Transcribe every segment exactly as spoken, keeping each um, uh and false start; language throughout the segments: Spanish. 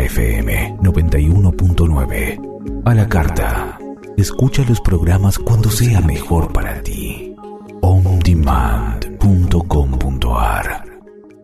F M noventa y uno punto nueve. A la carta. Escucha los programas cuando sea mejor para ti. on demand punto com punto a r.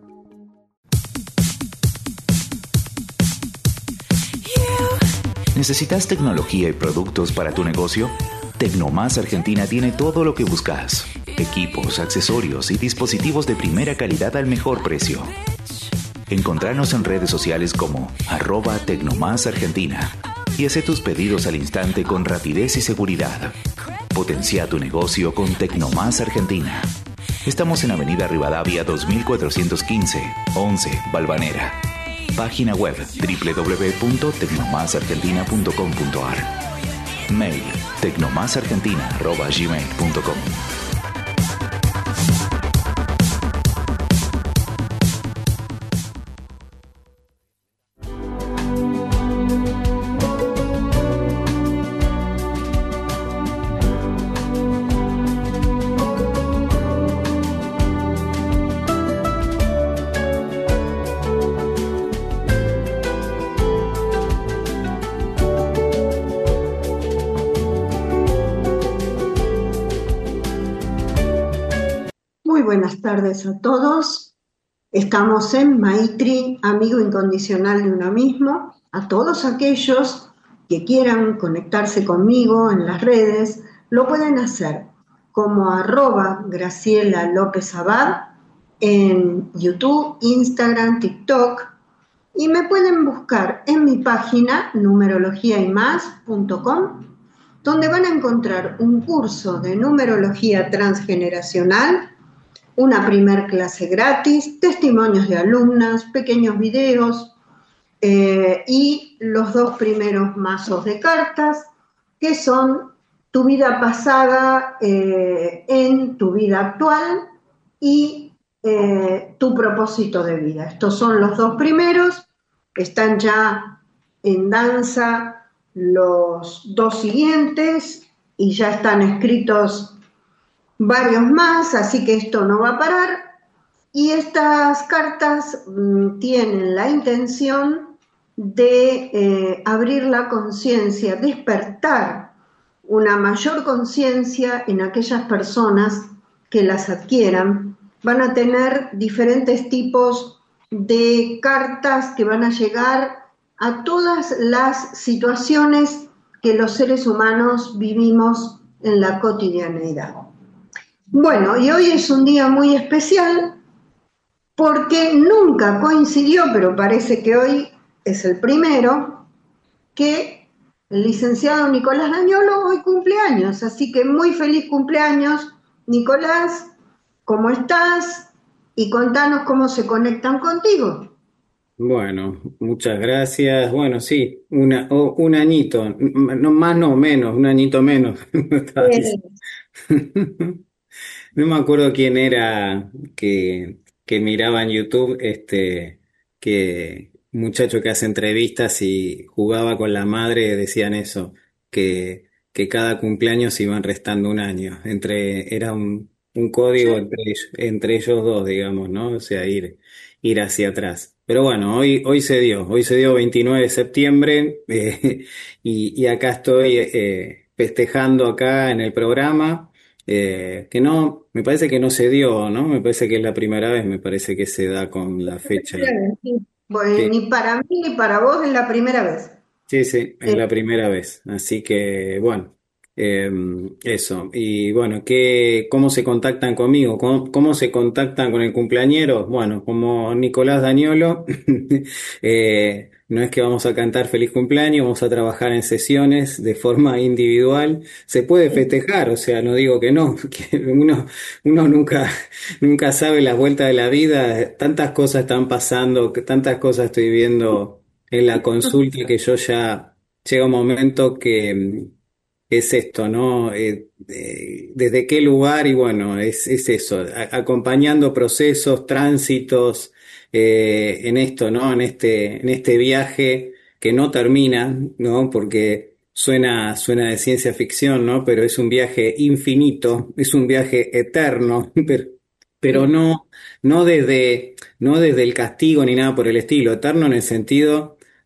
¿Necesitas tecnología y productos para tu negocio? Tecnomás Argentina tiene todo lo que buscas. Equipos, accesorios y dispositivos de primera calidad al mejor precio. Encontranos en redes sociales como arroba Tecnomás Argentina y hace tus pedidos al instante con rapidez y seguridad. Potencia tu negocio con Tecnomás Argentina. Estamos en Avenida Rivadavia dos mil cuatrocientos quince, once, Balvanera. Página web doble u doble u doble u punto tecnomás argentina punto com punto a r. Mail tecnomásargentina arroba gmail punto com. Buenas tardes a todos. Estamos en Maitri, amigo incondicional de uno mismo. A todos aquellos que quieran conectarse conmigo en las redes, lo pueden hacer como arroba Graciela López Abad en YouTube, Instagram, TikTok, y me pueden buscar en mi página numerología y más punto com, donde van a encontrar un curso de numerología transgeneracional, una primer clase gratis, testimonios de alumnas, pequeños videos eh, y los dos primeros mazos de cartas, que son tu vida pasada eh, en tu vida actual y eh, tu propósito de vida. Estos son los dos primeros, están ya en danza los dos siguientes y ya están escritos varios más, así que esto no va a parar. Y estas cartas mmm, tienen la intención de eh, abrir la conciencia, despertar una mayor conciencia en aquellas personas que las adquieran. Van a tener diferentes tipos de cartas que van a llegar a todas las situaciones que los seres humanos vivimos en la cotidianeidad. Bueno, y hoy es un día muy especial porque nunca coincidió, pero parece que hoy es el primero, que el licenciado Nicolás Dañolo hoy cumple años, así que muy feliz cumpleaños, Nicolás, ¿cómo estás? Y contanos cómo se conectan contigo. Bueno, muchas gracias. Bueno, sí, una, oh, un añito, no más no menos, un añito menos. No me acuerdo quién era que, que miraba en YouTube, este, que un muchacho que hace entrevistas y jugaba con la madre, decían eso, que, que cada cumpleaños iban restando un año. Entre, era un, un código entre, ellos- entre ellos dos, digamos, ¿no? O sea, ir, ir hacia atrás. Pero bueno, hoy, hoy se dio, hoy se dio veintinueve de septiembre, eh, y, y acá estoy eh, festejando acá en el programa. Eh, que no, me parece que no se dio, ¿no? Me parece que es la primera vez, me parece que se da con la fecha. Bueno, Sí, ni para mí ni para vos es la primera vez. sí, sí, es Eh, la primera vez. Así que, bueno, eh, eso. Y bueno, ¿qué, cómo se contactan conmigo? ¿Cómo, cómo se contactan con el cumpleañero? Bueno, como Nicolás Dañolo, eh, no es que vamos a cantar feliz cumpleaños, vamos a trabajar en sesiones de forma individual. Se puede festejar, o sea, no digo que no, que uno, uno nunca, nunca sabe la vuelta de la vida, tantas cosas están pasando, que tantas cosas estoy viendo en la consulta que yo ya llega un momento que mm, es esto, ¿no? Eh, eh, ¿desde qué lugar? Y bueno, es, es eso, a- acompañando procesos, tránsitos, eh, en esto, ¿no? En este, en este viaje que no termina, ¿no? Porque suena, suena de ciencia ficción, ¿no? Pero es un viaje infinito, es un viaje eterno, pero, pero no, no desde, no desde el castigo ni nada por el estilo, eterno en el sentido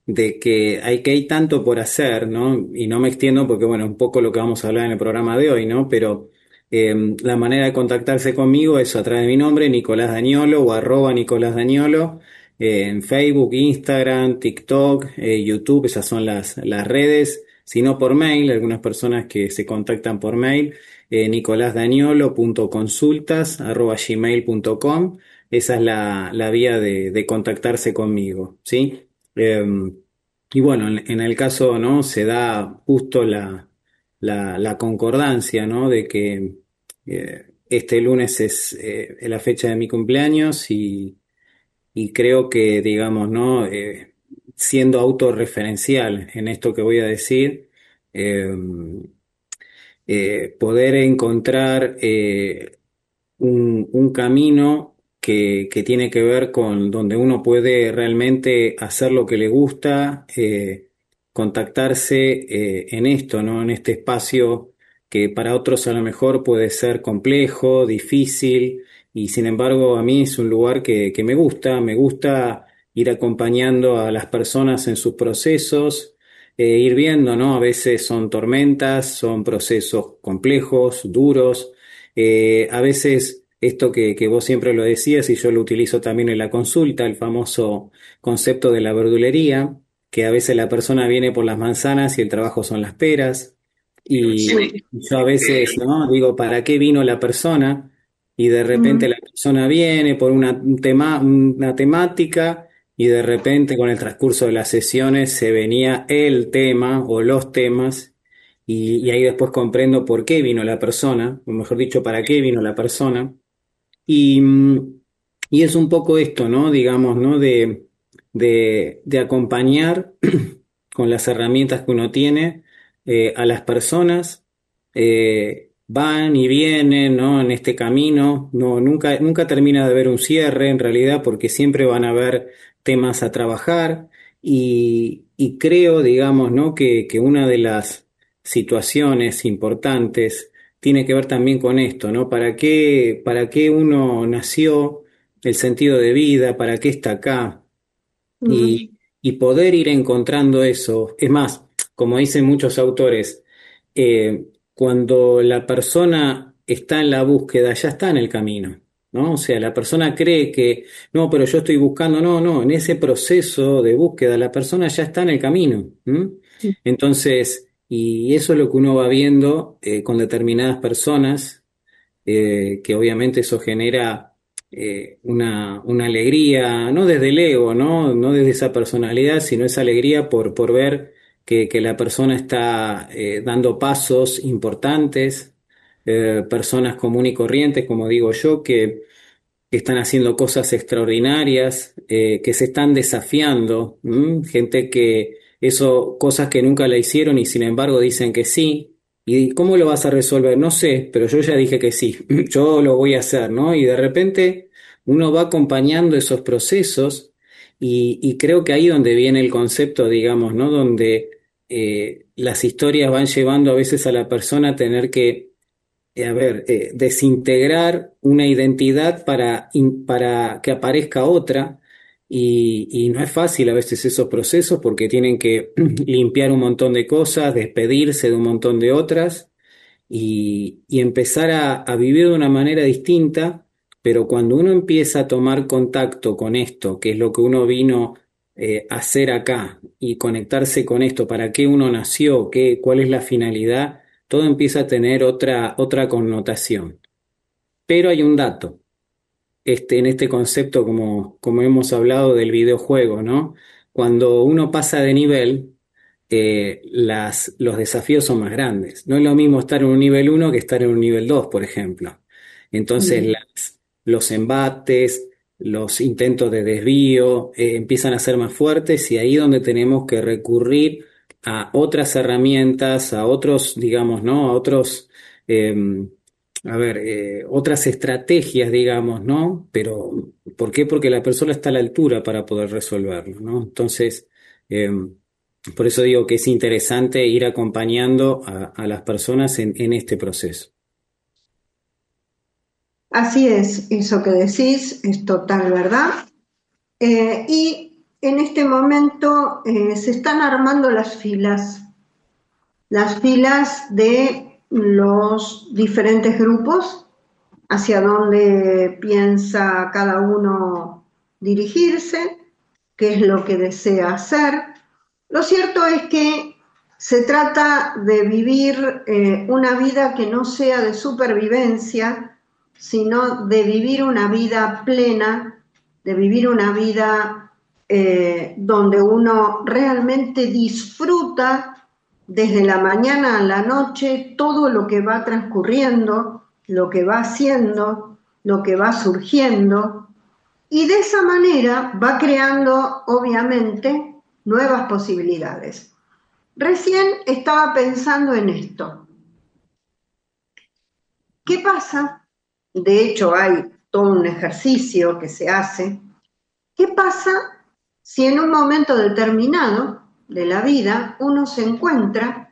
de que hay que hay tanto por hacer, ¿no? Y no me extiendo porque, bueno, un poco lo que vamos a hablar en el programa de hoy, ¿no? Pero eh, la manera de contactarse conmigo es a través de mi nombre, Nicolás Dañolo, o arroba Nicolás Dañolo, eh, en Facebook, Instagram, TikTok, eh, YouTube, esas son las, las redes, sino por mail, algunas personas que se contactan por mail, eh, nicolasdañolo.consultas arroba gmail punto com. Esa es la, la vía de, de contactarse conmigo, ¿sí? Eh, y bueno, en, en el caso, ¿no? Se da justo la, la, la concordancia, ¿no? De que eh, este lunes es eh, la fecha de mi cumpleaños y, y creo que, digamos, ¿no? Eh, siendo autorreferencial en esto que voy a decir, eh, eh, poder encontrar eh, un, un camino que, que tiene que ver con donde uno puede realmente hacer lo que le gusta, eh, contactarse eh, en esto, ¿no? En este espacio que para otros a lo mejor puede ser complejo, difícil, y sin embargo a mí es un lugar que, que me gusta, me gusta ir acompañando a las personas en sus procesos, eh, ir viendo, ¿no? A veces son tormentas, son procesos complejos, duros, eh, a veces esto que, que vos siempre lo decías y yo lo utilizo también en la consulta, el famoso concepto de la verdulería, que a veces la persona viene por las manzanas y el trabajo son las peras. Y Sí. yo a veces, ¿no? Digo, ¿para qué vino la persona? Y de repente Mm. la persona viene por una, un tema, una temática y de repente con el transcurso de las sesiones se venía el tema o los temas y, y ahí después comprendo por qué vino la persona, o mejor dicho, para qué vino la persona. Y, mm, y es un poco esto, ¿no? Digamos, ¿no? De, de, de acompañar con las herramientas que uno tiene eh, a las personas, eh, van y vienen, ¿no? En este camino, no, nunca, nunca termina de haber un cierre en realidad, porque siempre van a haber temas a trabajar y, y creo, digamos, ¿no? Que, que una de las situaciones importantes tiene que ver también con esto, ¿no? ¿Para qué, para qué uno nació, el sentido de vida, para qué está acá? Mm. Y, y poder ir encontrando eso. Es más, como dicen muchos autores, eh, cuando la persona está en la búsqueda, ya está en el camino, ¿no? O sea, la persona cree que, no, pero yo estoy buscando, no, no, en ese proceso de búsqueda, la persona ya está en el camino. ¿M? Entonces, y eso es lo que uno va viendo eh, con determinadas personas, eh, que obviamente eso genera eh, una, una alegría, no desde el ego, ¿no? No desde esa personalidad, sino esa alegría por, por ver que, que la persona está eh, dando pasos importantes, eh, personas comunes y corrientes, como digo yo, que, que están haciendo cosas extraordinarias, eh, que se están desafiando, ¿m? Gente que eso, cosas que nunca la hicieron y sin embargo dicen que sí. ¿Y cómo lo vas a resolver? No sé, pero yo ya dije que sí, yo lo voy a hacer, ¿no? Y de repente uno va acompañando esos procesos y, y creo que ahí donde viene el concepto, digamos, ¿no? Donde eh, las historias van llevando a veces a la persona a tener que eh, a ver, eh, desintegrar una identidad para, in- para que aparezca otra y, y no es fácil a veces esos procesos porque tienen que limpiar un montón de cosas, despedirse de un montón de otras y, y empezar a, a vivir de una manera distinta, pero cuando uno empieza a tomar contacto con esto, que es lo que uno vino eh, a hacer acá y conectarse con esto, para qué uno nació, qué, cuál es la finalidad, todo empieza a tener otra, otra connotación. Pero hay un dato, este, en este concepto, como, como hemos hablado del videojuego, ¿no? Cuando uno pasa de nivel, eh, las, los desafíos son más grandes. No es lo mismo estar en un nivel uno que estar en un nivel dos, por ejemplo. Entonces, Mm. las, los embates, los intentos de desvío, eh, empiezan a ser más fuertes y ahí donde tenemos que recurrir a otras herramientas, a otros, digamos, ¿no? A otros, eh, a ver, eh, otras estrategias, digamos, ¿no? Pero, ¿por qué? Porque la persona está a la altura para poder resolverlo, ¿no? Entonces, eh, por eso digo que es interesante ir acompañando a, a las personas en, en este proceso. Así es, eso que decís es total verdad. Eh, y en este momento eh, se están armando las filas, las filas de los diferentes grupos, hacia donde piensa cada uno dirigirse, qué es lo que desea hacer. Lo cierto es que se trata de vivir eh, una vida que no sea de supervivencia, sino de vivir una vida plena, de vivir una vida eh, donde uno realmente disfruta desde la mañana a la noche todo lo que va transcurriendo, lo que va haciendo, lo que va surgiendo, y de esa manera va creando, obviamente, nuevas posibilidades. Recién estaba pensando en esto. ¿Qué pasa? De hecho, hay todo un ejercicio que se hace. ¿Qué pasa si en un momento determinado de la vida uno se encuentra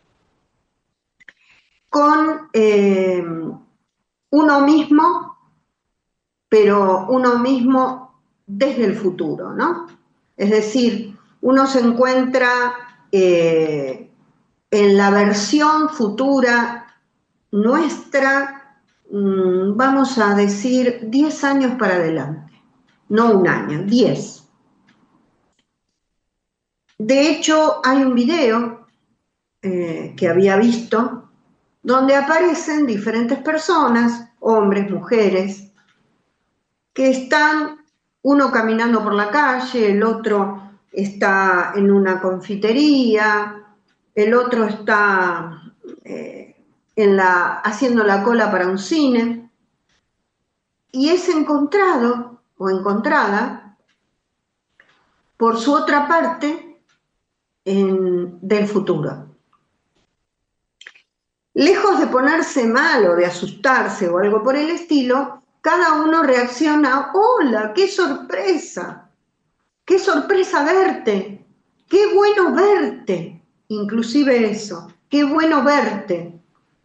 con eh, uno mismo, pero uno mismo desde el futuro, ¿no? Es decir, uno se encuentra eh, en la versión futura nuestra, vamos a decir, diez años para adelante, no un año, diez. De hecho, hay un video eh, que había visto donde aparecen diferentes personas, hombres, mujeres, que están, uno caminando por la calle, el otro está en una confitería, el otro está eh, en la, haciendo la cola para un cine, y es encontrado o encontrada por su otra parte en, del futuro. Lejos de ponerse mal o de asustarse o algo por el estilo, cada uno reacciona: ¡hola, qué sorpresa! ¡Qué sorpresa verte! ¡Qué bueno verte! Inclusive eso, ¡qué bueno verte!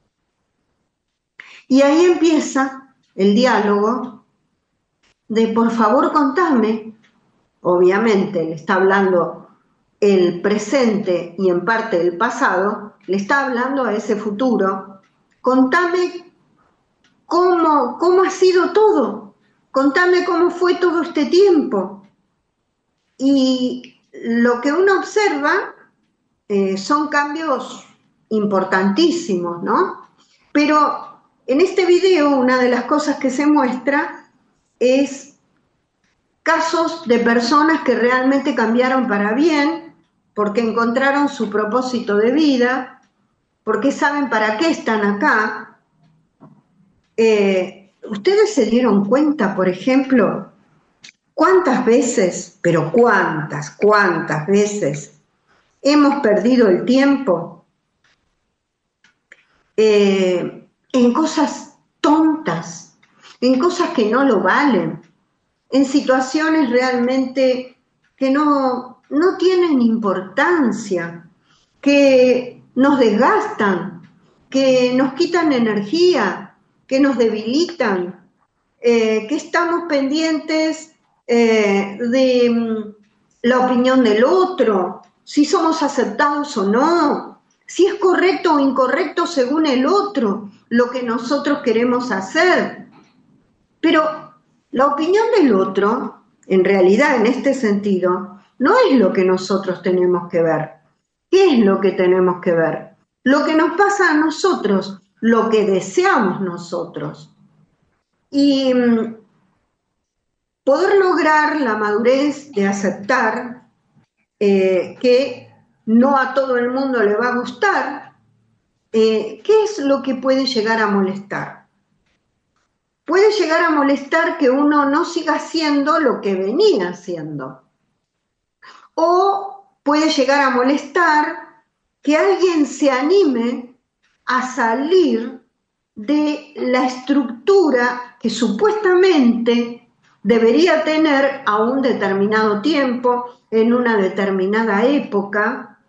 Y ahí empieza el diálogo de: por favor, contame. Obviamente le está hablando el presente y en parte el pasado, le está hablando a ese futuro. Contame cómo, cómo ha sido todo, contame cómo fue todo este tiempo. Y lo que uno observa eh, son cambios importantísimos, ¿no? Pero en este video una de las cosas que se muestra es casos de personas que realmente cambiaron para bien, porque encontraron su propósito de vida, porque saben para qué están acá. Eh, ¿Ustedes se dieron cuenta, por ejemplo, cuántas veces, pero cuántas, cuántas veces hemos perdido el tiempo eh, en cosas tontas, en cosas que no lo valen, en situaciones realmente que no, no tienen importancia, que nos desgastan, que nos quitan energía, que nos debilitan, eh, que estamos pendientes eh, de mm, la opinión del otro, si somos aceptados o no, si es correcto o incorrecto según el otro, lo que nosotros queremos hacer. Pero la opinión del otro, en realidad, en este sentido, no es lo que nosotros tenemos que ver. ¿Qué es lo que tenemos que ver? Lo que nos pasa a nosotros, lo que deseamos nosotros. Y mmm, poder lograr la madurez de aceptar eh, que no a todo el mundo le va a gustar, eh, ¿qué es lo que puede llegar a molestar? Puede llegar a molestar que uno no siga haciendo lo que venía haciendo. O puede llegar a molestar que alguien se anime a salir de la estructura que supuestamente debería tener a un determinado tiempo, en una determinada época.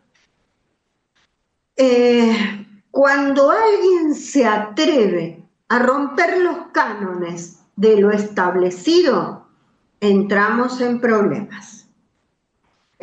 Eh, cuando alguien se atreve a romper los cánones de lo establecido, entramos en problemas.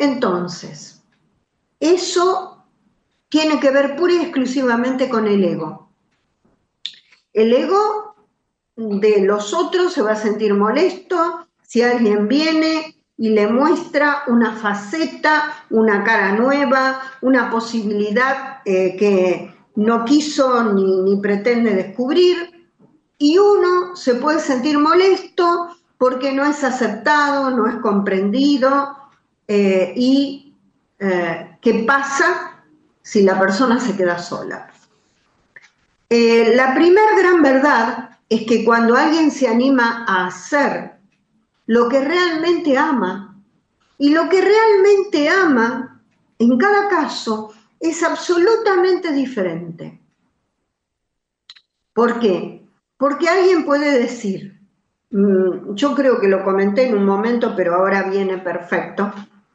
Entonces, eso tiene que ver pura y exclusivamente con el ego. El ego de los otros se va a sentir molesto si alguien viene y le muestra una faceta, una cara nueva, una posibilidad eh, que no quiso ni, ni pretende descubrir, y uno se puede sentir molesto porque no es aceptado, no es comprendido, eh, y eh, ¿qué pasa si la persona se queda sola? Eh, la primera gran verdad es que cuando alguien se anima a hacer lo que realmente ama, y lo que realmente ama, en cada caso, es absolutamente diferente. ¿Por qué? Porque alguien puede decir, mmm, yo creo que lo comenté en un momento, pero ahora viene perfecto,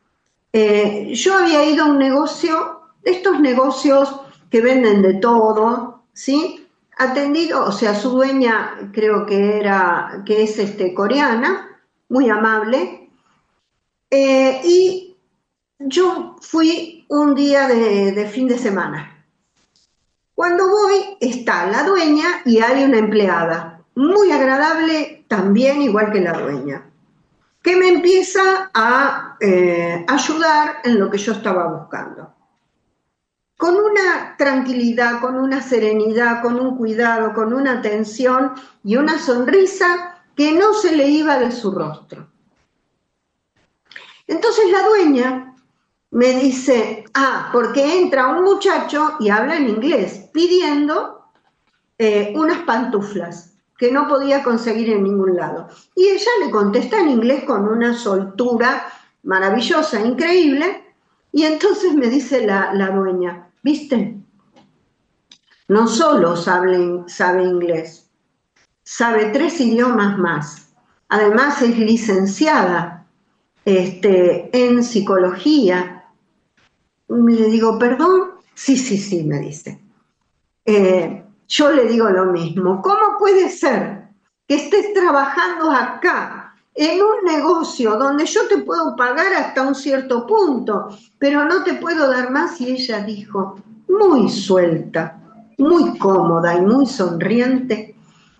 eh, yo había ido a un negocio, estos negocios que venden de todo, ¿sí? Atendido, o sea, su dueña creo que era, que es este, coreana, muy amable, eh, y yo fui un día de, de fin de semana. Cuando voy está la dueña y hay una empleada, muy agradable también, igual que la dueña, que me empieza a eh, ayudar en lo que yo estaba buscando. Con una tranquilidad, con una serenidad, con un cuidado, con una atención y una sonrisa que no se le iba de su rostro. Entonces la dueña me dice, ah, porque entra un muchacho y habla en inglés, pidiendo eh, unas pantuflas que no podía conseguir en ningún lado. Y ella le contesta en inglés con una soltura maravillosa, increíble, y entonces me dice la, la dueña, ¿viste? No solo sabe, sabe inglés, sabe tres idiomas más. Además es licenciada Este, en psicología. Le digo, ¿perdón? Sí, sí, sí, me dice. Eh, yo le digo lo mismo. ¿Cómo puede ser que estés trabajando acá en un negocio donde yo te puedo pagar hasta un cierto punto, pero no te puedo dar más? Y ella dijo, muy suelta, muy cómoda y muy sonriente,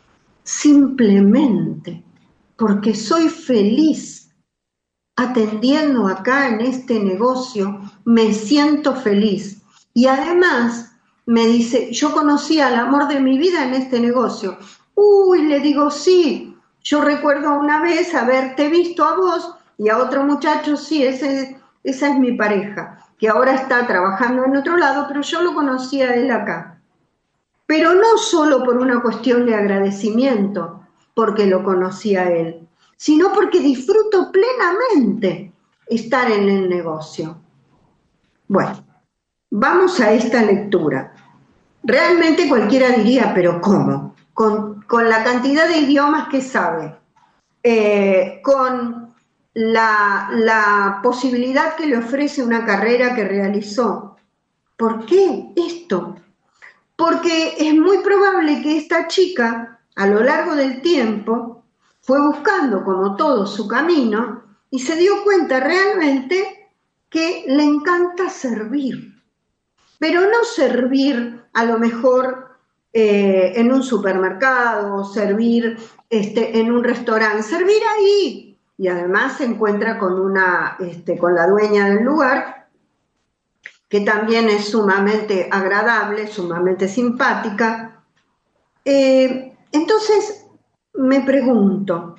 simplemente porque soy feliz atendiendo acá en este negocio, me siento feliz. Y además me dice, yo conocí al amor de mi vida en este negocio. Uy, le digo, sí, yo recuerdo una vez haberte visto a vos y a otro muchacho, sí, ese, esa es mi pareja, que ahora está trabajando en otro lado, pero yo lo conocí a él acá. Pero no solo por una cuestión de agradecimiento, porque lo conocí a él, sino porque disfruto plenamente estar en el negocio. Bueno, vamos a esta lectura. Realmente cualquiera diría, ¿pero cómo? Con, con la cantidad de idiomas que sabe, eh, con la, la posibilidad que le ofrece una carrera que realizó. ¿Por qué esto? Porque es muy probable que esta chica, a lo largo del tiempo, fue buscando como todo su camino y se dio cuenta realmente que le encanta servir, pero no servir a lo mejor eh, en un supermercado o servir este, en un restaurante, servir ahí. Y además se encuentra con, una, este, con la dueña del lugar, que también es sumamente agradable, sumamente simpática. Eh, entonces, me pregunto,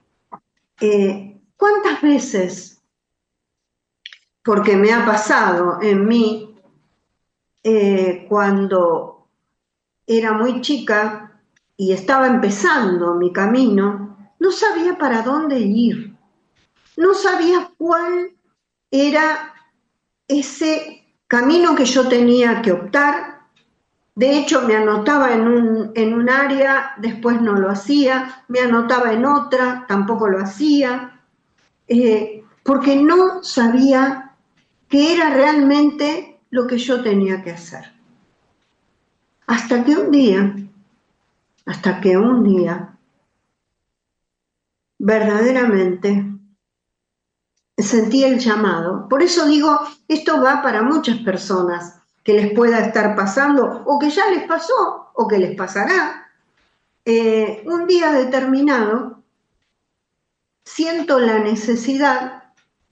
eh, ¿cuántas veces, porque me ha pasado en mí, eh, cuando era muy chica y estaba empezando mi camino, no sabía para dónde ir, no sabía cuál era ese camino que yo tenía que optar? De hecho, me anotaba en un, en un área, después no lo hacía, me anotaba en otra, tampoco lo hacía, eh, porque no sabía qué era realmente lo que yo tenía que hacer. Hasta que un día, hasta que un día, verdaderamente, sentí el llamado. Por eso digo, esto va para muchas personas que les pueda estar pasando, o que ya les pasó, o que les pasará. Eh, un día determinado siento la necesidad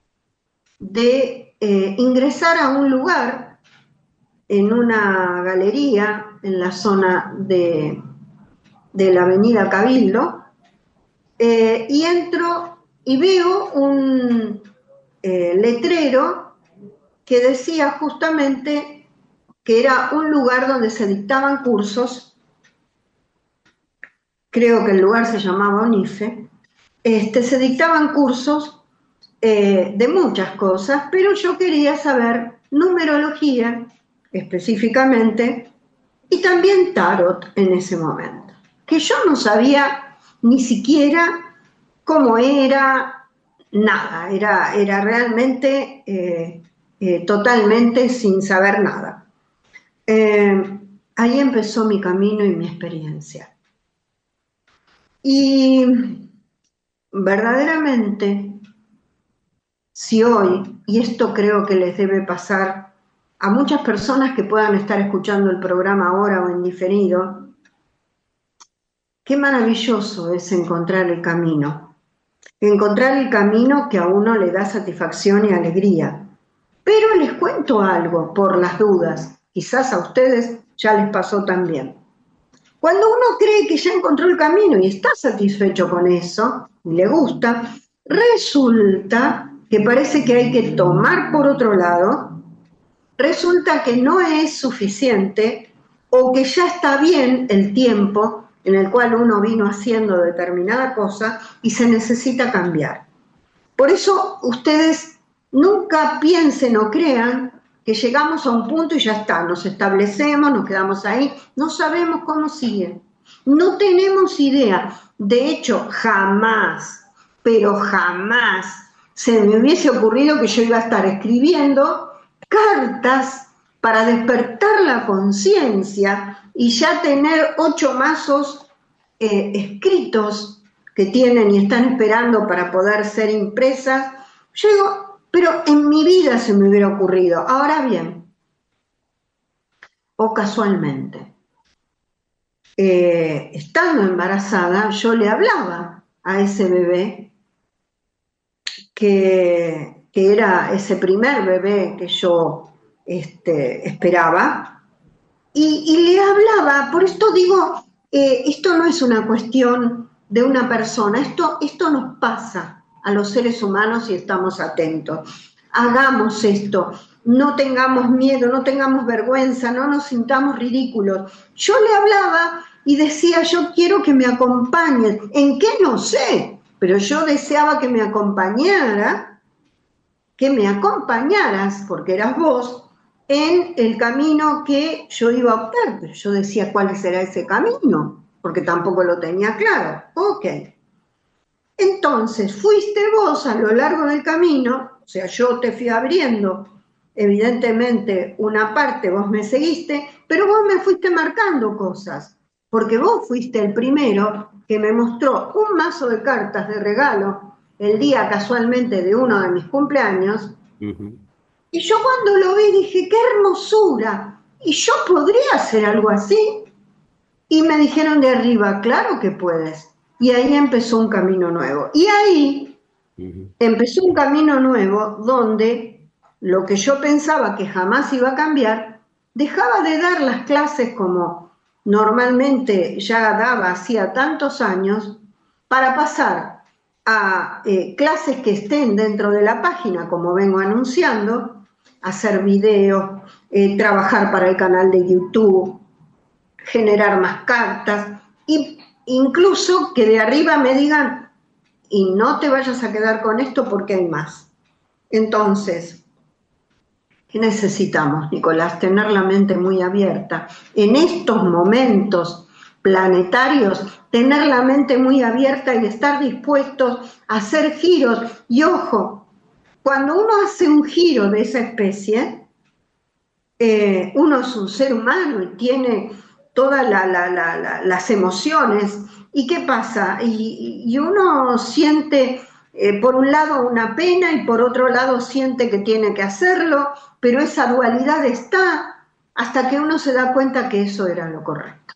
de eh, ingresar a un lugar, en una galería, en la zona de, de la avenida Cabildo, eh, y entro y veo un eh, letrero que decía justamente que era un lugar donde se dictaban cursos. Creo que el lugar se llamaba ONIFE. Este, se dictaban cursos eh, de muchas cosas, pero yo quería saber numerología específicamente y también tarot en ese momento, que yo no sabía ni siquiera cómo era, nada, era, era realmente eh, eh, totalmente sin saber nada. Eh, ahí empezó mi camino y mi experiencia. Y verdaderamente, si hoy, y esto creo que les debe pasar a muchas personas que puedan estar escuchando el programa ahora o en diferido, qué maravilloso es encontrar el camino. Encontrar el camino que a uno le da satisfacción y alegría. Pero les cuento algo por las dudas, quizás a ustedes ya les pasó también. Cuando uno cree que ya encontró el camino y está satisfecho con eso, y le gusta, resulta que parece que hay que tomar por otro lado, resulta que no es suficiente o que ya está bien el tiempo en el cual uno vino haciendo determinada cosa y se necesita cambiar. Por eso ustedes nunca piensen o crean que llegamos a un punto y ya está, nos establecemos, nos quedamos ahí, no sabemos cómo sigue, no tenemos idea. De hecho, jamás, pero jamás se me hubiese ocurrido que yo iba a estar escribiendo cartas para despertar la conciencia y ya tener ocho mazos eh, escritos que tienen y están esperando para poder ser impresas. Yo digo, pero en mi vida se me hubiera ocurrido. Ahora bien, o casualmente, eh, estando embarazada, yo le hablaba a ese bebé, que, que era ese primer bebé que yo este, esperaba, y, y le hablaba. Por esto digo, eh, esto no es una cuestión de una persona, esto, esto nos pasa a los seres humanos si estamos atentos. Hagamos esto, no tengamos miedo, no tengamos vergüenza, no nos sintamos ridículos. Yo le hablaba y decía, yo quiero que me acompañes. ¿En qué? No sé, pero yo deseaba que me acompañara, que me acompañaras, porque eras vos, en el camino que yo iba a optar. Pero yo decía, ¿cuál será ese camino? Porque tampoco lo tenía claro. Ok. Entonces, fuiste vos a lo largo del camino, o sea, yo te fui abriendo, evidentemente, una parte, vos me seguiste, pero vos me fuiste marcando cosas, porque vos fuiste el primero que me mostró un mazo de cartas de regalo el día casualmente de uno de mis cumpleaños, uh-huh. Y yo cuando lo vi dije, ¡qué hermosura! ¿Y yo podría hacer algo así? Y me dijeron de arriba, claro que puedes. Y ahí empezó un camino nuevo. Y ahí uh-huh. empezó un camino nuevo donde lo que yo pensaba que jamás iba a cambiar, dejaba de dar las clases como normalmente ya daba hacía tantos años, para pasar a eh, clases que estén dentro de la página, como vengo anunciando, hacer videos, eh, trabajar para el canal de YouTube, generar más cartas, y incluso que de arriba me digan, y no te vayas a quedar con esto porque hay más. Entonces, ¿qué necesitamos, Nicolás? Tener la mente muy abierta. En estos momentos planetarios, tener la mente muy abierta y estar dispuestos a hacer giros. Y ojo, cuando uno hace un giro de esa especie, eh, uno es un ser humano y tiene todas la, la, la, la, las emociones. ¿Y qué pasa? Y, y uno siente eh, por un lado una pena y por otro lado siente que tiene que hacerlo, pero esa dualidad está hasta que uno se da cuenta que eso era lo correcto.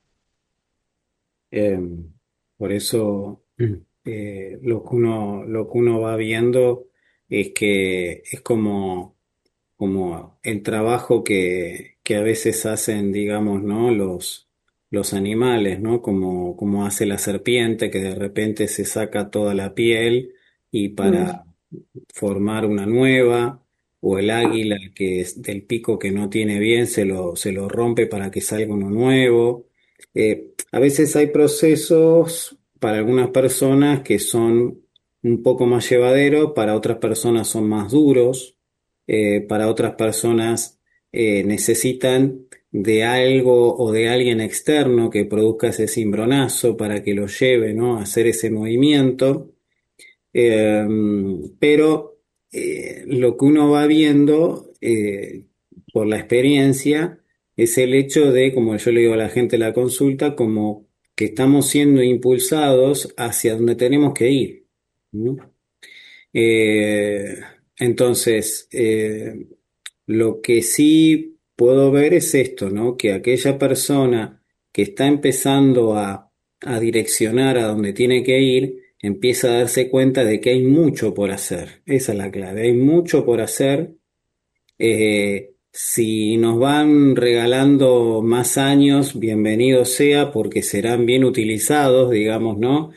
Eh, por eso eh, lo que uno, lo que uno va viendo es que es como, como el trabajo que, que a veces hacen, digamos, ¿no? Los, los animales, ¿no? Como, como hace la serpiente, que de repente se saca toda la piel y Mm. para formar una nueva, o el águila que es del pico que no tiene bien, se lo, se lo rompe para que salga uno nuevo. Eh, a veces hay procesos para algunas personas que son un poco más llevaderos, para otras personas son más duros, eh, para otras personas eh, necesitan de algo o de alguien externo que produzca ese cimbronazo para que lo lleve, ¿no? A hacer ese movimiento. Eh, pero eh, lo que uno va viendo eh, por la experiencia es el hecho de, como yo le digo a la gente en la consulta, como que estamos siendo impulsados hacia donde tenemos que ir, ¿no? Eh, entonces, eh, lo que sí puedo ver es esto, ¿no? Que aquella persona que está empezando a, a direccionar a donde tiene que ir, empieza a darse cuenta de que hay mucho por hacer. Esa es la clave, hay mucho por hacer. Eh, si nos van regalando más años, bienvenido sea, porque serán bien utilizados, digamos, ¿no?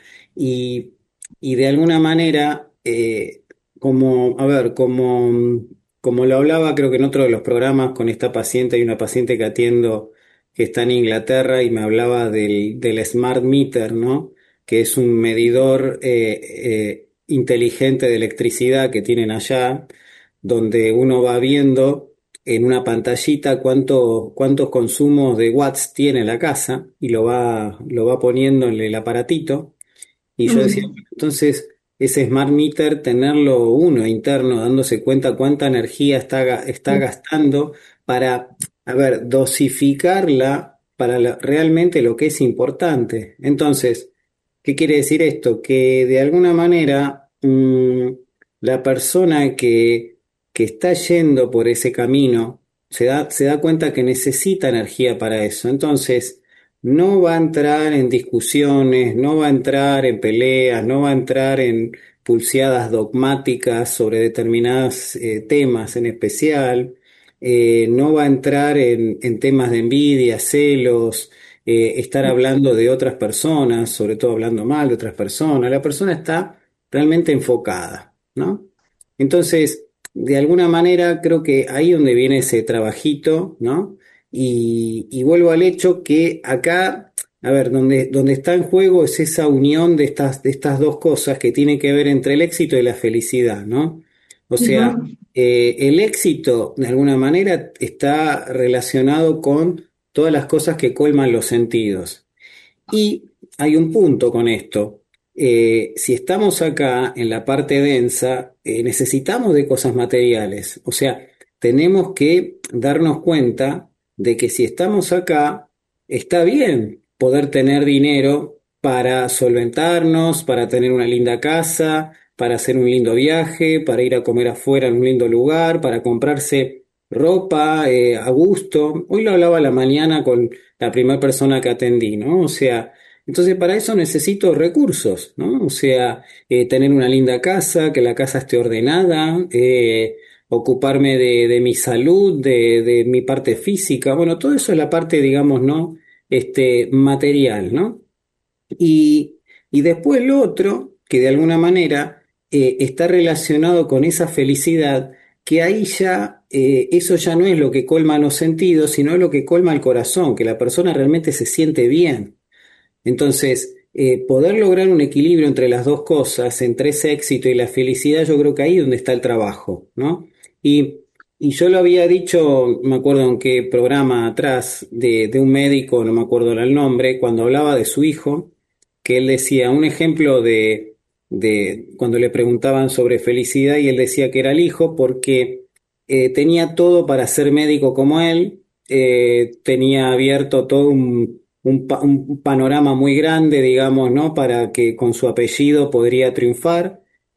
Y, y de alguna manera, eh, como, a ver, como, como lo hablaba creo que en otro de los programas con esta paciente, hay una paciente que atiendo que está en Inglaterra y me hablaba del, del smart meter, ¿no? Que es un medidor eh, eh, inteligente de electricidad que tienen allá donde uno va viendo en una pantallita cuánto, cuántos consumos de watts tiene la casa y lo va, lo va poniendo en el aparatito. Y yo decía, Mm. bueno, entonces ese smart meter, tenerlo uno interno, dándose cuenta cuánta energía está, ga- está gastando para, a ver, dosificarla para la- realmente lo que es importante. Entonces, ¿qué quiere decir esto? Que de alguna manera mm, la persona que, que está yendo por ese camino se da, se da cuenta que necesita energía para eso. Entonces, no va a entrar en discusiones, no va a entrar en peleas, no va a entrar en pulseadas dogmáticas sobre determinados eh, temas en especial, eh, no va a entrar en, en temas de envidia, celos, eh, estar hablando de otras personas, sobre todo hablando mal de otras personas. La persona está realmente enfocada, ¿no? Entonces, de alguna manera, creo que ahí donde viene ese trabajito, ¿no? Y, y vuelvo al hecho que acá, a ver, donde, donde está en juego es esa unión de estas, de estas dos cosas que tiene que ver entre el éxito y la felicidad, ¿no? O sea, Ujú. eh, el éxito de alguna manera está relacionado con todas las cosas que colman los sentidos. Y hay un punto con esto. Eh, si estamos acá en la parte densa, eh, necesitamos de cosas materiales. O sea, tenemos que darnos cuenta de que si estamos acá, está bien poder tener dinero para solventarnos, para tener una linda casa, para hacer un lindo viaje, para ir a comer afuera en un lindo lugar, para comprarse ropa eh, a gusto. Hoy lo hablaba a la mañana con la primera persona que atendí, ¿no? O sea, entonces para eso necesito recursos, ¿no? O sea, eh, tener una linda casa, que la casa esté ordenada, eh, ocuparme de, de mi salud, de, de mi parte física, bueno, todo eso es la parte, digamos, ¿no? Este, material, ¿no? Y, y después lo otro, que de alguna manera eh, está relacionado con esa felicidad, que ahí ya, eh, eso ya no es lo que colma los sentidos, sino es lo que colma el corazón, que la persona realmente se siente bien. Entonces, eh, poder lograr un equilibrio entre las dos cosas, entre ese éxito y la felicidad, yo creo que ahí es donde está el trabajo, ¿no? Y, y yo lo había dicho, me acuerdo en qué programa atrás, de, de un médico, no me acuerdo el nombre, cuando hablaba de su hijo, que él decía un ejemplo de, de cuando le preguntaban sobre felicidad y él decía que era el hijo porque eh, tenía todo para ser médico como él, eh, tenía abierto todo un un, pa- un panorama muy grande, digamos, ¿no? Para que con su apellido podría triunfar.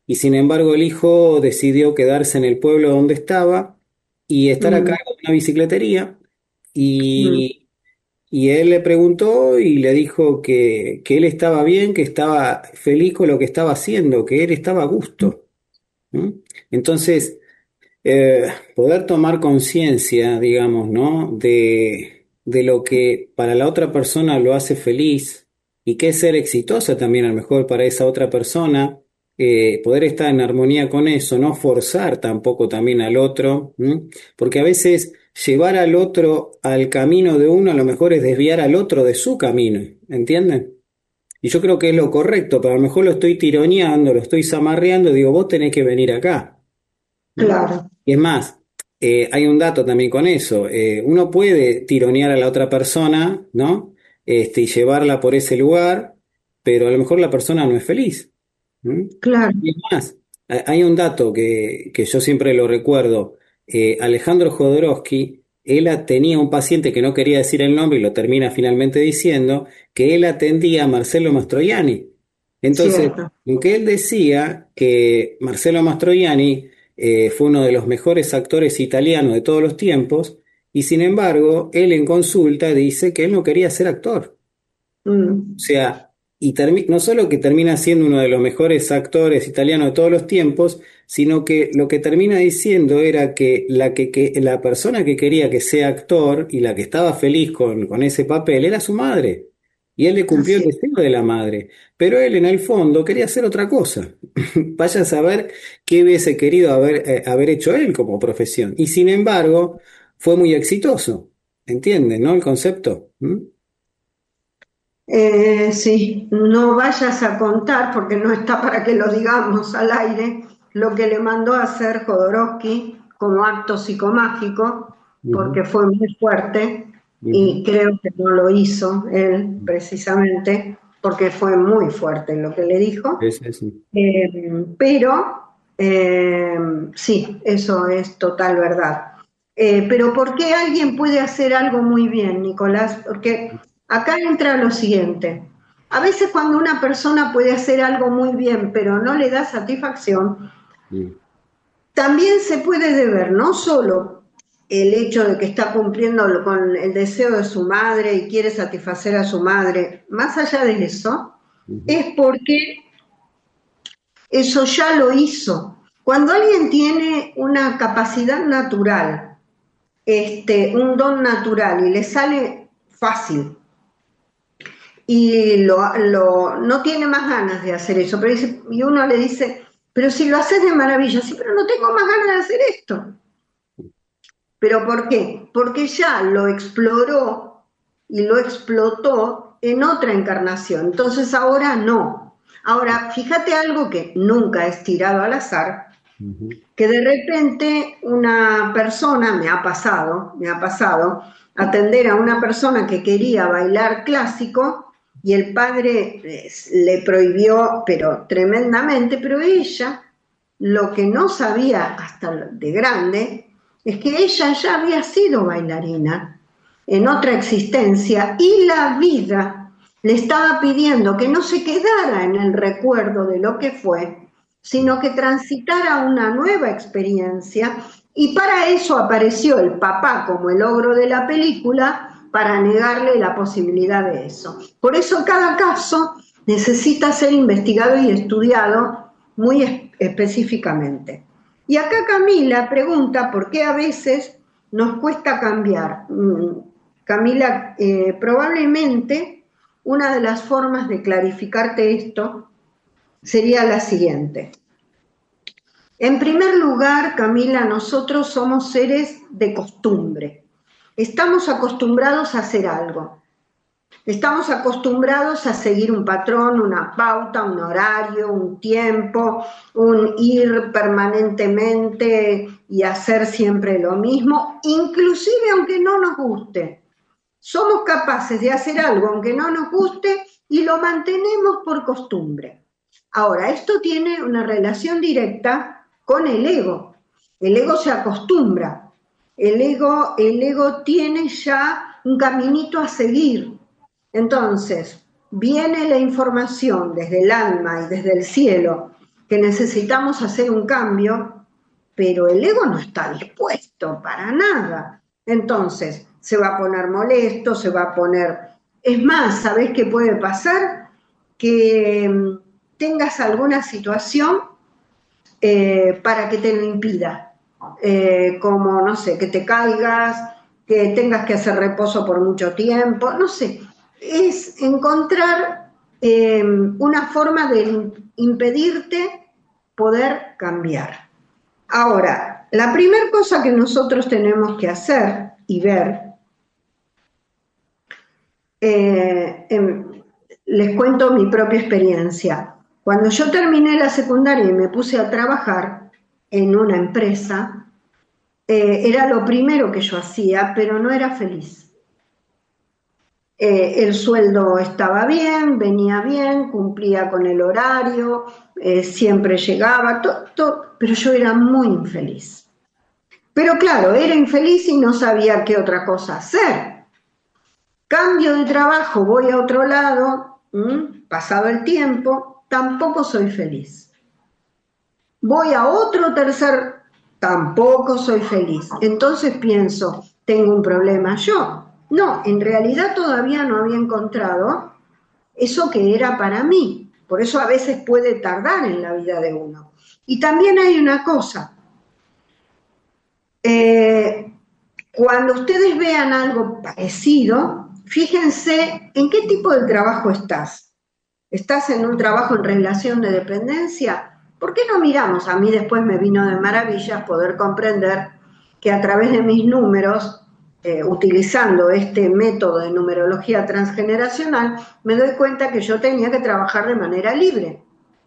y sin embargo el hijo decidió quedarse en el pueblo donde estaba y estar a mm, cargo de una bicicletería. mm, Y, y él le preguntó y le dijo que, que él estaba bien, que estaba feliz con lo que estaba haciendo, que él estaba a gusto. ¿Mm? Entonces, eh, poder tomar conciencia, digamos, ¿no? De, de lo que para la otra persona lo hace feliz y que es ser exitosa también a lo mejor para esa otra persona, eh, poder estar en armonía con eso, no forzar tampoco también al otro, ¿m? Porque a veces llevar al otro al camino de uno a lo mejor es desviar al otro de su camino, ¿entienden? Y yo creo que es lo correcto, pero a lo mejor lo estoy tironeando, lo estoy zamarreando, digo, vos tenés que venir acá. ¿Mm? claro, Y es más, eh, hay un dato también con eso. Eh, uno puede tironear a la otra persona, ¿no? Este, y llevarla por ese lugar, pero a lo mejor la persona no es feliz. ¿Mm? claro, Y es más, ha- hay un dato que, que yo siempre lo recuerdo. Eh, Alejandro Jodorowsky, él a- tenía un paciente que no quería decir el nombre y lo termina finalmente diciendo, que él atendía a Marcello Mastroianni. Entonces, cierto. aunque él decía que Marcello Mastroianni eh, fue uno de los mejores actores italianos de todos los tiempos, y sin embargo, él en consulta dice que él no quería ser actor. O Mm, sea, y termi- no solo que termina siendo uno de los mejores actores italianos de todos los tiempos, sino que lo que termina diciendo era que la, que, que la persona que quería que sea actor y la que estaba feliz con, con ese papel era su madre. Y él le cumplió el así es. deseo de la madre. Pero él en el fondo quería hacer otra cosa. Vaya a saber qué hubiese querido haber, eh, haber hecho él como profesión. Y sin embargo, fue muy exitoso. ¿Entienden, no? El concepto. ¿Mm? Eh, sí, no vayas a contar, porque no está para que lo digamos al aire, lo que le mandó a hacer Jodorowsky como acto psicomágico, Ujú, porque fue muy fuerte ujú. y creo que no lo hizo él precisamente, porque fue muy fuerte lo que le dijo. Es, es- Eh, pero eh, sí, eso es total verdad. Eh, pero ¿por qué alguien puede hacer algo muy bien, Nicolás? Porque acá entra lo siguiente. A veces cuando una persona puede hacer algo muy bien, pero no le da satisfacción, Mm. también se puede deber no solo el hecho de que está cumpliendo con el deseo de su madre y quiere satisfacer a su madre, más allá de eso, Ujú. es porque eso ya lo hizo. Cuando alguien tiene una capacidad natural, este, un don natural y le sale fácil y lo, lo, no tiene más ganas de hacer eso, pero dice, y uno le dice, pero si lo haces de maravilla, sí, pero no tengo más ganas de hacer esto. ¿Pero por qué? Porque ya lo exploró y lo explotó en otra encarnación. Entonces ahora no. Ahora, fíjate algo que nunca es tirado al azar, Ujú. que de repente una persona, me ha pasado, me ha pasado, atender a una persona que quería bailar clásico y el padre eh, le prohibió, pero tremendamente, pero ella lo que no sabía hasta de grande es que ella ya había sido bailarina en otra existencia y la vida le estaba pidiendo que no se quedara en el recuerdo de lo que fue, sino que transitara una nueva experiencia y para eso apareció el papá como el ogro de la película para negarle la posibilidad de eso. Por eso cada caso necesita ser investigado y estudiado muy específicamente. Y acá Camila pregunta por qué a veces nos cuesta cambiar. Camila, eh, probablemente una de las formas de clarificarte esto sería la siguiente. En primer lugar, Camila, nosotros somos seres de costumbre. Estamos acostumbrados a hacer algo. Estamos acostumbrados a seguir un patrón, una pauta, un horario, un tiempo, un ir permanentemente y hacer siempre lo mismo, inclusive aunque no nos guste. Somos capaces de hacer algo aunque no nos guste y lo mantenemos por costumbre. Ahora, esto tiene una relación directa con el ego. El ego se acostumbra. El ego, el ego tiene ya un caminito a seguir. Entonces, viene la información desde el alma y desde el cielo que necesitamos hacer un cambio, pero el ego no está dispuesto para nada. Entonces, se va a poner molesto, se va a poner... Es más, ¿sabés qué puede pasar? Que tengas alguna situación eh, para que te lo impida. Eh, como, no sé, que te caigas, que tengas que hacer reposo por mucho tiempo, no sé. Es encontrar eh, una forma de impedirte poder cambiar. Ahora, la primera cosa que nosotros tenemos que hacer y ver, eh, eh, les cuento mi propia experiencia. Cuando yo terminé la secundaria y me puse a trabajar en una empresa, eh, era lo primero que yo hacía, pero no era feliz. Eh, el sueldo estaba bien, venía bien, cumplía con el horario, eh, siempre llegaba, todo, todo, pero yo era muy infeliz. Pero claro, era infeliz y no sabía qué otra cosa hacer. Cambio de trabajo, voy a otro lado, ¿m? Pasado el tiempo, tampoco soy feliz. Voy a otro tercer, tampoco soy feliz. Entonces pienso, tengo un problema yo. No, en realidad todavía no había encontrado eso que era para mí. Por eso a veces puede tardar en la vida de uno. Y también hay una cosa. Eh, cuando ustedes vean algo parecido, fíjense en qué tipo de trabajo estás. ¿Estás en un trabajo en relación de dependencia? ¿Por qué no miramos? A mí después me vino de maravillas poder comprender que a través de mis números, Eh, utilizando este método de numerología transgeneracional, me doy cuenta que yo tenía que trabajar de manera libre.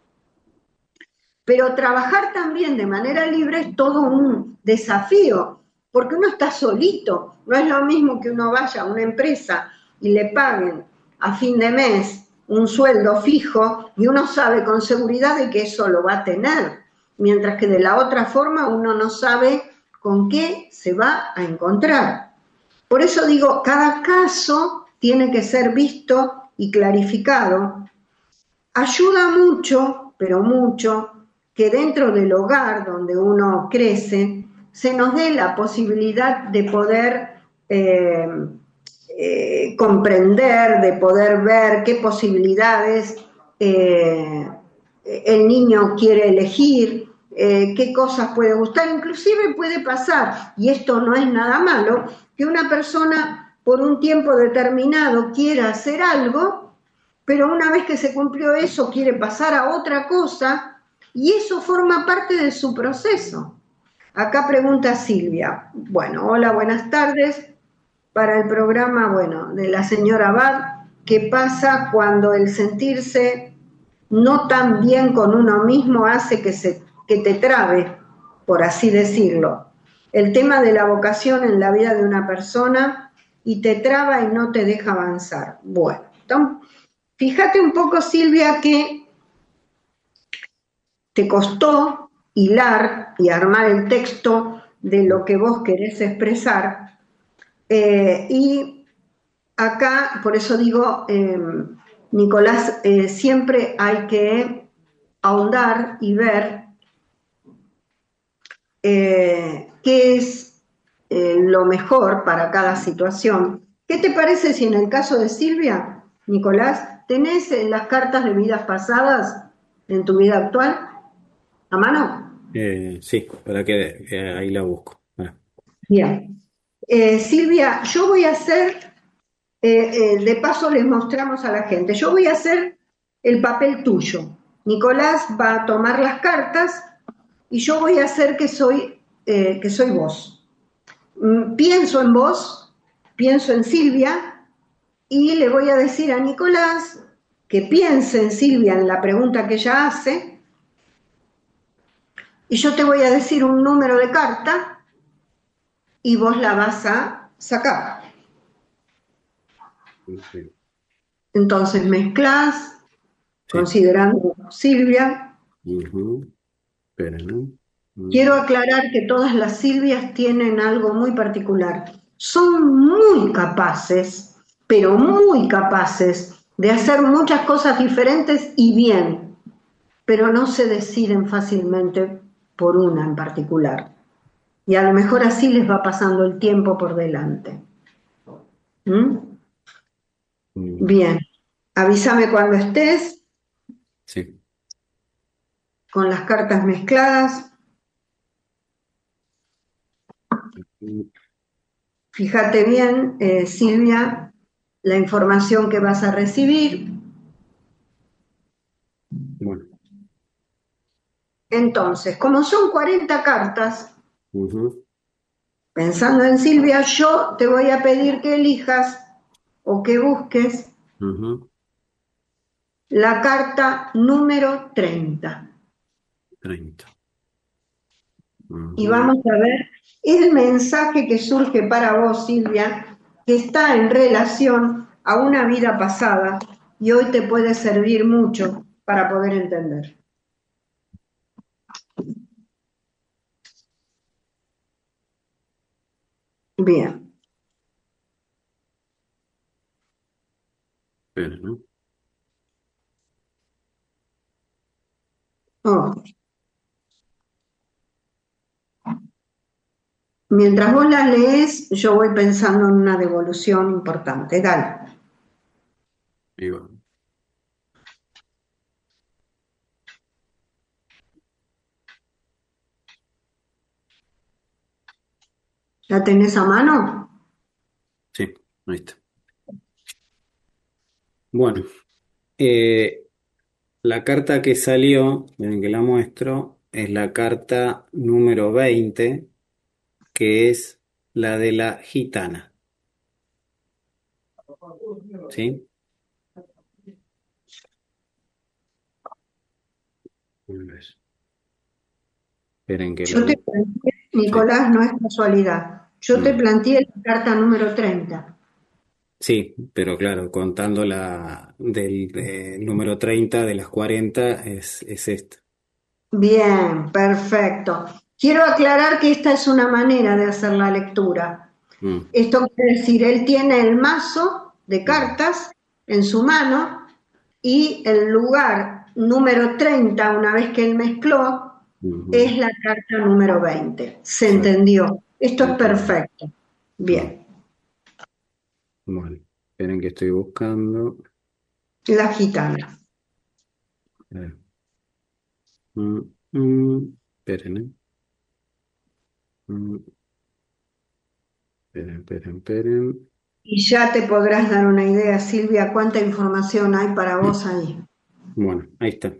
Pero trabajar también de manera libre es todo un desafío, porque uno está solito. No es lo mismo que uno vaya a una empresa y le paguen a fin de mes un sueldo fijo y uno sabe con seguridad de que eso lo va a tener, mientras que de la otra forma uno no sabe con qué se va a encontrar. Por eso digo, cada caso tiene que ser visto y clarificado. Ayuda mucho, pero mucho, que dentro del hogar donde uno crece, se nos dé la posibilidad de poder eh, eh, comprender, de poder ver qué posibilidades eh, el niño quiere elegir, eh, qué cosas puede gustar. Inclusive puede pasar, y esto no es nada malo, que una persona por un tiempo determinado quiera hacer algo, pero una vez que se cumplió eso quiere pasar a otra cosa, y eso forma parte de su proceso. Acá pregunta Silvia. Bueno, hola, buenas tardes. Para el programa, bueno, de la señora Abad, ¿qué pasa cuando el sentirse no tan bien con uno mismo hace que, se, que te trabe, por así decirlo? El tema de la vocación en la vida de una persona y te traba y no te deja avanzar. Bueno, entonces, fíjate un poco, Silvia, que te costó hilar y armar el texto de lo que vos querés expresar. Eh, y acá, por eso digo, eh, Nicolás, eh, siempre hay que ahondar y ver eh, qué es eh, lo mejor para cada situación. ¿Qué te parece si en el caso de Silvia, Nicolás, tenés las cartas de vidas pasadas en tu vida actual a mano? Eh, sí, para que eh, ahí la busco. Ah. Bien. Eh, Silvia, yo voy a hacer, eh, eh, de paso les mostramos a la gente, yo voy a hacer el papel tuyo. Nicolás va a tomar las cartas y yo voy a hacer que soy, eh, que soy vos. Mm, pienso en vos, pienso en Silvia y le voy a decir a Nicolás que piense en Silvia en la pregunta que ella hace y yo te voy a decir un número de carta y vos la vas a sacar. Sí. Entonces mezclás, sí, considerando Silvia. Uh-huh. Espera, ¿no? Uh-huh. Quiero aclarar que todas las Silvias tienen algo muy particular. Son muy capaces, pero muy capaces de hacer muchas cosas diferentes y bien. pero no se deciden fácilmente por una en particular. Y a lo mejor así les va pasando el tiempo por delante. ¿Mm? Mm, Bien, avísame cuando estés sí. con las cartas mezcladas. Mm, Fíjate bien, eh, Silvia, la información que vas a recibir. Bueno. Entonces, como son cuarenta cartas, Ujú, pensando en Silvia, yo te voy a pedir que elijas o que busques ujú, la carta número treinta. treinta. Y Ujú, vamos a ver el mensaje que surge para vos, Silvia, que está en relación a una vida pasada y hoy te puede servir mucho para poder entender. Bien. espera, ¿no? Oh. Mientras vos la lees, yo voy pensando en una devolución importante. Dale. Ahí va. ¿La tenés a mano? Sí, ahí está. Bueno, eh, la carta que salió, miren que la muestro, es la carta número veinte, que es la de la gitana. ¿Sí? Muy bien. Esperen que la Yo te busco. planteé, Sí. Nicolás, no es casualidad. Yo te Mm. planteé la carta número treinta. Sí, pero claro, contando la del eh, número treinta de las cuarenta es, es esta. Bien, perfecto. Quiero aclarar que esta es una manera de hacer la lectura. Mm, Esto quiere decir, él tiene el mazo de mm, cartas en su mano y el lugar número treinta, una vez que él mezcló, ujú. es la carta número veinte. ¿Se Exacto, entendió? Esto es entendí. perfecto. Mm, Bien. bueno, esperen que estoy buscando. La gitana. Eh, mm, mm, esperen, eh. Mm, esperen, esperen, esperen. Y ya te podrás dar una idea, Silvia, cuánta información hay para vos ahí. Bueno, ahí está.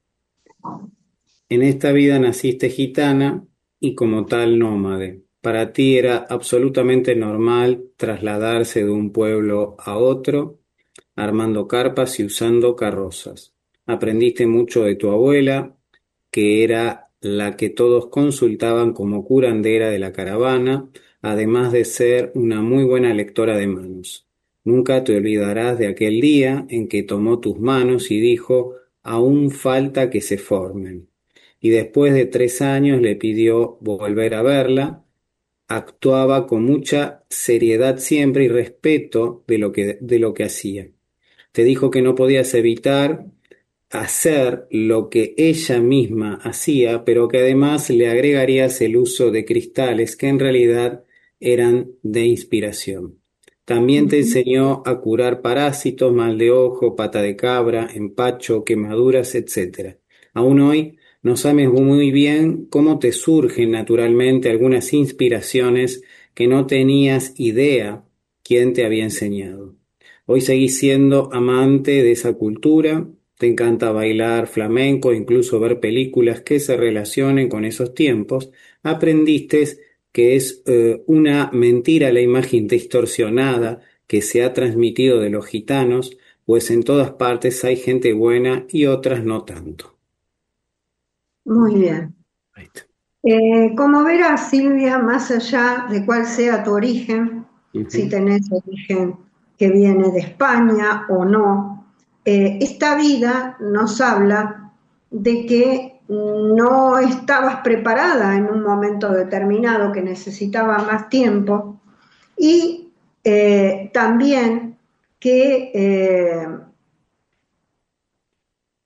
En esta vida naciste gitana y como tal nómade. Para ti era absolutamente normal trasladarse de un pueblo a otro, armando carpas y usando carrozas. Aprendiste mucho de tu abuela, que era la que todos consultaban como curandera de la caravana, además de ser una muy buena lectora de manos. Nunca te olvidarás de aquel día en que tomó tus manos y dijo, aún falta que se formen. Y después de tres años le pidió volver a verla. Actuaba con mucha seriedad siempre y respeto de lo que, de lo que hacía. Te dijo que no podías evitar hacer lo que ella misma hacía, pero que además le agregarías el uso de cristales que en realidad eran de inspiración. También te enseñó a curar parásitos, mal de ojo, pata de cabra, empacho, quemaduras, etcétera. Aún hoy no sabes muy bien cómo te surgen naturalmente algunas inspiraciones que no tenías idea quién te había enseñado. Hoy seguís siendo amante de esa cultura, te encanta bailar flamenco, incluso ver películas que se relacionen con esos tiempos. Aprendiste que es eh, una mentira la imagen distorsionada que se ha transmitido de los gitanos, pues en todas partes hay gente buena y otras no tanto. Muy bien. Ahí está. Eh, como verás, Silvia, más allá de cuál sea tu origen, si Ujú, tenés origen que viene de España o no, eh, esta vida nos habla de que no estabas preparada en un momento determinado, que necesitaba más tiempo, y eh, también que eh,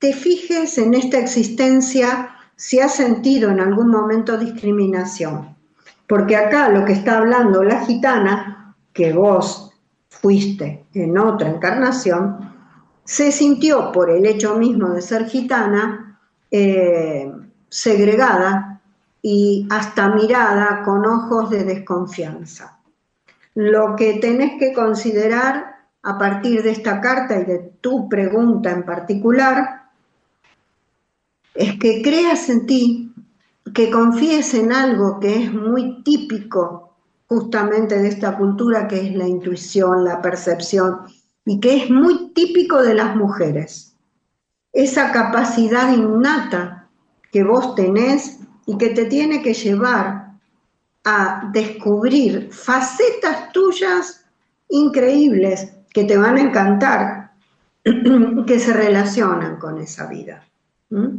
te fijes en esta existencia si has sentido en algún momento discriminación. Porque acá lo que está hablando la gitana, que vos fuiste en otra encarnación, se sintió por el hecho mismo de ser gitana eh, segregada y hasta mirada con ojos de desconfianza. Lo que tenés que considerar a partir de esta carta y de tu pregunta en particular es que creas en ti, que confíes en algo que es muy típico justamente de esta cultura, que es la intuición, la percepción, y que es muy típico de las mujeres. Esa capacidad innata que vos tenés y que te tiene que llevar a descubrir facetas tuyas increíbles que te van a encantar, que se relacionan con esa vida. ¿Mm?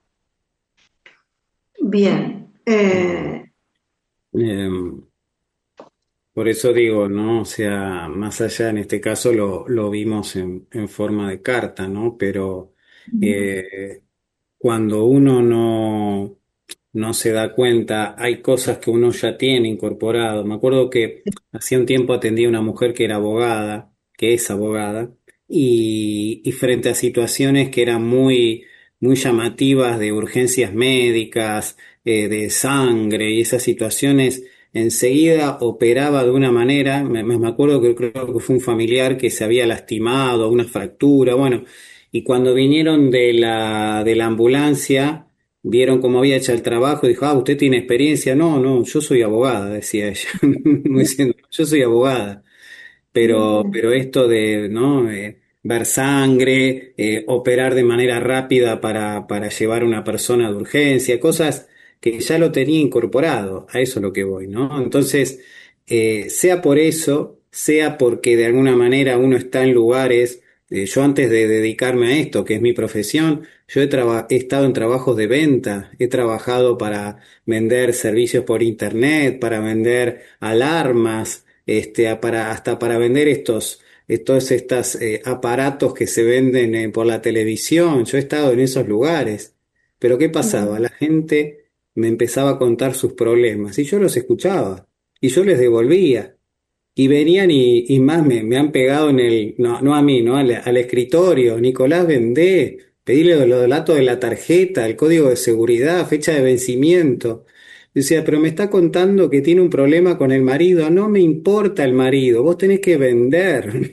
Bien. Eh, Eh, por eso digo, ¿no? O sea, más allá en este caso lo, lo vimos en, en forma de carta, ¿no? Pero eh, cuando uno no, no se da cuenta, hay cosas que uno ya tiene incorporado. Me acuerdo que hacía un tiempo atendí a una mujer que era abogada, que es abogada, y, y frente a situaciones que eran muy, muy llamativas de urgencias médicas, eh, de sangre y esas situaciones, enseguida operaba de una manera. Me, me acuerdo que creo que fue un familiar que se había lastimado, una fractura, bueno, y cuando vinieron de la, de la ambulancia, vieron cómo había hecho el trabajo y dijo, ah, ¿usted tiene experiencia? No, no, yo soy abogada, decía ella, como diciendo, yo soy abogada. Pero, pero esto de, ¿no? Eh, ver sangre, eh, operar de manera rápida para, para llevar a una persona de urgencia, cosas que ya lo tenía incorporado, a eso es lo que voy, ¿no? Entonces, eh, sea por eso, sea porque de alguna manera uno está en lugares, eh, yo antes de dedicarme a esto, que es mi profesión, yo he, traba- he estado en trabajos de venta, he trabajado para vender servicios por internet, para vender alarmas, este, a- para, hasta para vender estos, estos estas, eh, aparatos que se venden eh, por la televisión. Yo he estado en esos lugares. Pero ¿qué pasaba? La gente me empezaba a contar sus problemas y yo los escuchaba y yo les devolvía. Y venían y, y más me, me han pegado en el, no, no a mí, ¿no? Al, al escritorio, Nicolás, vendé, pedile los datos de la tarjeta, el código de seguridad, fecha de vencimiento. Yo decía, pero me está contando que tiene un problema con el marido. No me importa el marido, vos tenés que vender.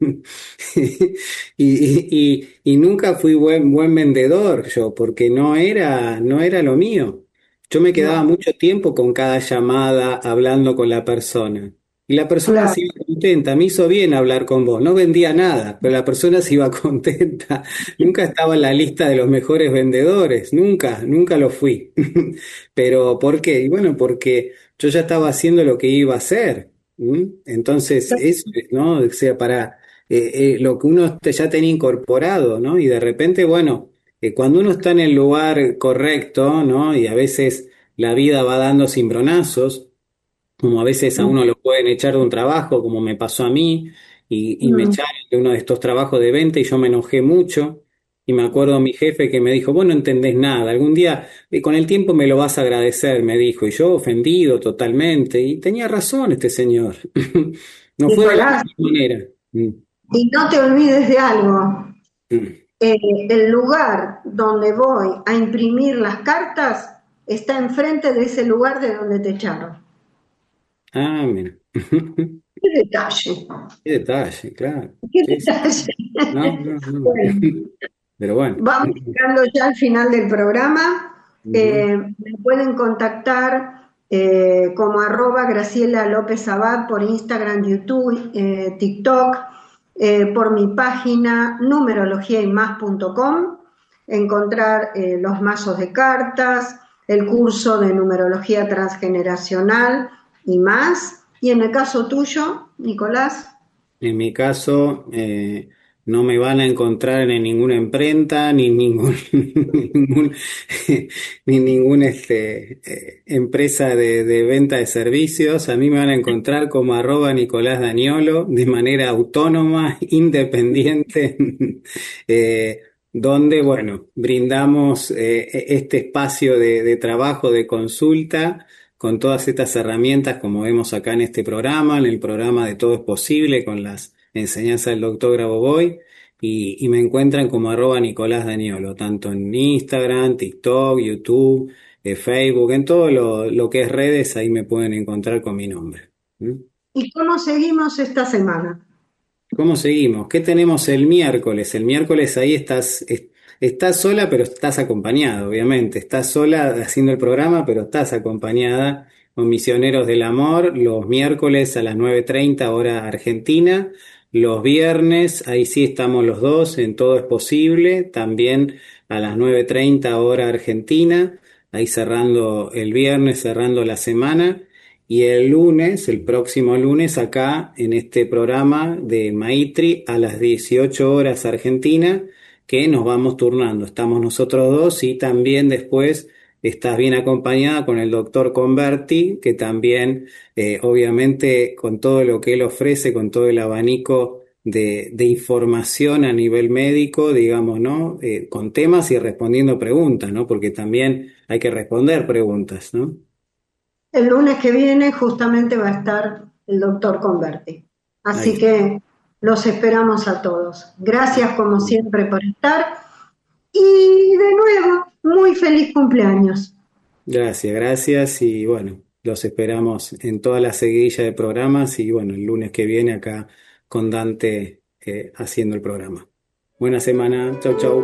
Y, y, y, y nunca fui buen, buen vendedor yo, porque no era, no era lo mío. Yo me quedaba no, mucho tiempo con cada llamada hablando con la persona. Y la persona claro, se iba contenta, me hizo bien hablar con vos, no vendía nada, pero la persona se iba contenta. Nunca estaba en la lista de los mejores vendedores, nunca, nunca lo fui. Pero ¿por qué? Y bueno, porque yo ya estaba haciendo lo que iba a hacer. ¿M? Entonces, eso, ¿no? O sea, para eh, eh, lo que uno te- ya tenía incorporado, ¿no? Y de repente, bueno, eh, cuando uno está en el lugar correcto, ¿no? Y a veces la vida va dando cimbronazos, como a veces a uno lo pueden echar de un trabajo, como me pasó a mí, y, y me mm, echaron de uno de estos trabajos de venta y yo me enojé mucho. Y me acuerdo a mi jefe que me dijo, vos no entendés nada, algún día eh, con el tiempo me lo vas a agradecer, me dijo, y yo ofendido totalmente, y tenía razón este señor. No fue de la Nicolás, mejor manera. Mm, y no te olvides de algo. mm. Eh, el lugar donde voy a imprimir las cartas está enfrente de ese lugar de donde te echaron. Ah, mira. Qué detalle, Qué detalle, claro. qué Sí, sí. detalle. No, no, no. Bueno, Pero bueno. vamos llegando ya al final del programa. Ujú. Eh, me pueden contactar eh, como arroba Graciela López Abad por Instagram, YouTube, eh, TikTok, eh, por mi página numerología y más punto com, encontrar eh, los mazos de cartas, el curso de numerología transgeneracional y más. Y en el caso tuyo, Nicolás. En mi caso, eh, no me van a encontrar en ninguna imprenta, ni ningún, ningún- ni ninguna este, eh, empresa de, de venta de servicios. A mí me van a encontrar como arroba Nicolás Daniolo, de manera autónoma, independiente. Eh, donde, bueno, brindamos eh, este espacio de, de trabajo, de consulta, con todas estas herramientas, como vemos acá en este programa, en el programa de Todo es Posible, con las enseñanzas del doctor Grabovoi, y, y me encuentran como arroba Nicolás Daniolo, tanto en Instagram, TikTok, YouTube, eh, Facebook, en todo lo, lo que es redes, ahí me pueden encontrar con mi nombre. ¿Mm? ¿Y cómo seguimos esta semana? ¿Cómo seguimos? ¿Qué tenemos el miércoles? El miércoles ahí estás, es- estás sola, pero estás acompañada, obviamente. Estás sola haciendo el programa, pero estás acompañada con Misioneros del Amor, los miércoles a las nueve treinta hora Argentina. Los viernes, ahí sí estamos los dos, en Todo es Posible, también a las nueve treinta hora Argentina, ahí cerrando el viernes, cerrando la semana. Y el lunes, el próximo lunes, acá en este programa de Maitri a las dieciocho horas Argentina, que nos vamos turnando. Estamos nosotros dos y también después estás bien acompañada con el doctor Converti, que también, eh, obviamente, con todo lo que él ofrece, con todo el abanico de, de información a nivel médico, digamos, ¿no? Eh, con temas y respondiendo preguntas, ¿no? Porque también hay que responder preguntas, ¿no? El lunes que viene justamente va a estar el doctor Converti. Ahí Así está. que los esperamos a todos. Gracias como siempre por estar. Y de nuevo, muy feliz cumpleaños. Gracias, gracias y bueno, los esperamos en toda la seguidilla de programas y bueno, el lunes que viene acá con Dante eh, haciendo el programa. Buena semana, chau chau.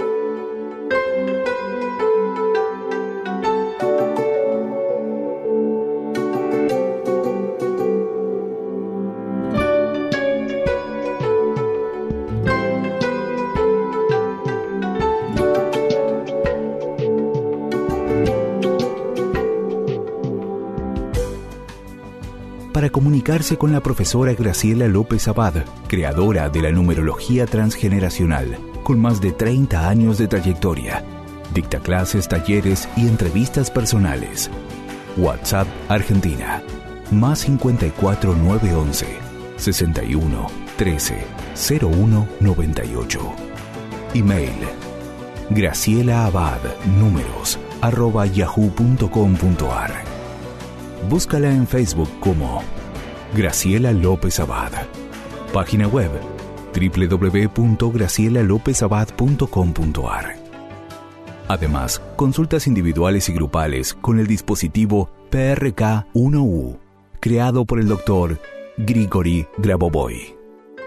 Para comunicarse con la profesora Graciela López Abad, creadora de la numerología transgeneracional, con más de treinta años de trayectoria. Dicta clases, talleres y entrevistas personales. WhatsApp Argentina, más cincuenta y cuatro nueve once, sesenta y uno, trece, cero uno noventa y ocho. Email, Graciela Abad, números, arroba yahoo punto com punto ar. Búscala en Facebook como Graciela López Abad. Página web doble u doble u doble u punto graciela lópez abad punto com punto ar. Además, consultas individuales y grupales con el dispositivo P R K uno U, creado por el doctor Grigori Grabovoi.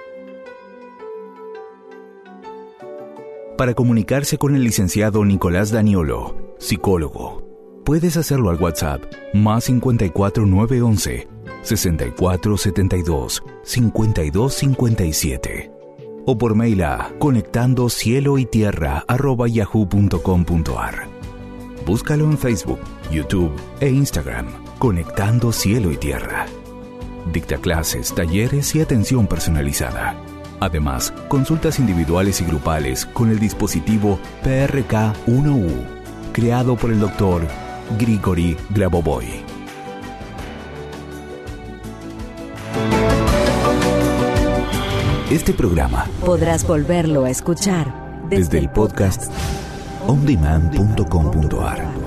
Para comunicarse con el licenciado Nicolás Daniolo, psicólogo, puedes hacerlo al WhatsApp más cincuenta y cuatro nueve once, sesenta y cuatro setenta y dos, cincuenta y dos cincuenta y siete o por mail a conectando cielo y tierra arroba yahoo punto com punto ar. Búscalo en Facebook, YouTube e Instagram, Conectando Cielo y Tierra. Dicta clases, talleres y atención personalizada. Además, consultas individuales y grupales con el dispositivo P R K uno U, creado por el doctor Grigori Grabovoi. Este programa podrás volverlo a escuchar desde el podcast on demand punto com punto ar.